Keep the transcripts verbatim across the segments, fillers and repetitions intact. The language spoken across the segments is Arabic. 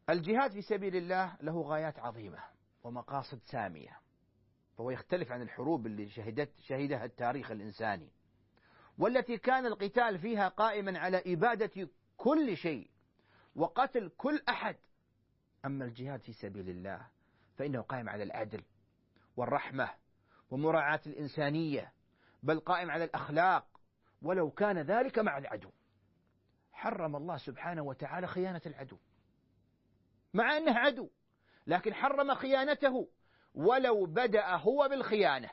الجهاد في سبيل الله له غايات عظيمة ومقاصد سامية، فهو يختلف عن الحروب اللي شهدت شهدها التاريخ الإنساني، والتي كان القتال فيها قائما على إبادة كل شيء وقتل كل أحد. أما الجهاد في سبيل الله فإنه قائم على العدل والرحمة ومراعاة الإنسانية، بل قائم على الأخلاق ولو كان ذلك مع العدو. حرم الله سبحانه وتعالى خيانة العدو، مع أنه عدو، لكن حرم خيانته ولو بدأ هو بالخيانة.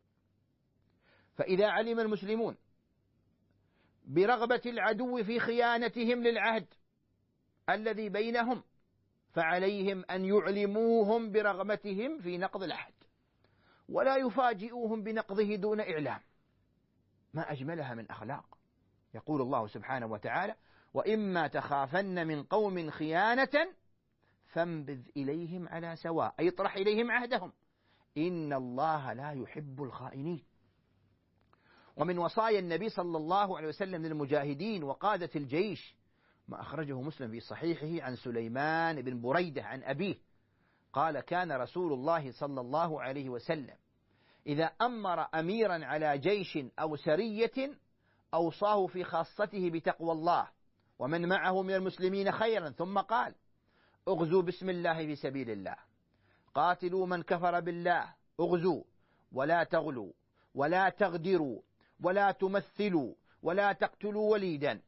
فإذا علم المسلمون برغبة العدو في خيانتهم للعهد الذي بينهم، فعليهم أن يعلموهم برغبتهم في نقض العهد، ولا يفاجئوهم بنقضه دون إعلام. ما أجملها من أخلاق. يقول الله سبحانه وتعالى: وإما تخافن من قوم خيانة فانبذ إليهم على سواء، أي اطرح إليهم عهدهم، إن الله لا يحب الخائنين. ومن وصايا النبي صلى الله عليه وسلم للمجاهدين وقادة الجيش ما أخرجه مسلم في صحيحه عن سليمان بن بريدة عن أبيه قال: كان رسول الله صلى الله عليه وسلم إذا أمر أميرا على جيش أو سرية أوصاه في خاصته بتقوى الله ومن معه من المسلمين خيرا، ثم قال: اغزوا بسم الله في سبيل الله، قاتلوا من كفر بالله، اغزوا ولا تغلوا ولا تغدروا ولا تمثلوا ولا تقتلوا وليدا.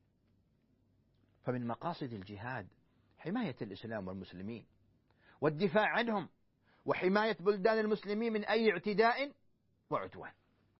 فمن مقاصد الجهاد حماية الإسلام والمسلمين والدفاع عنهم وحماية بلدان المسلمين من أي اعتداء وعدوان.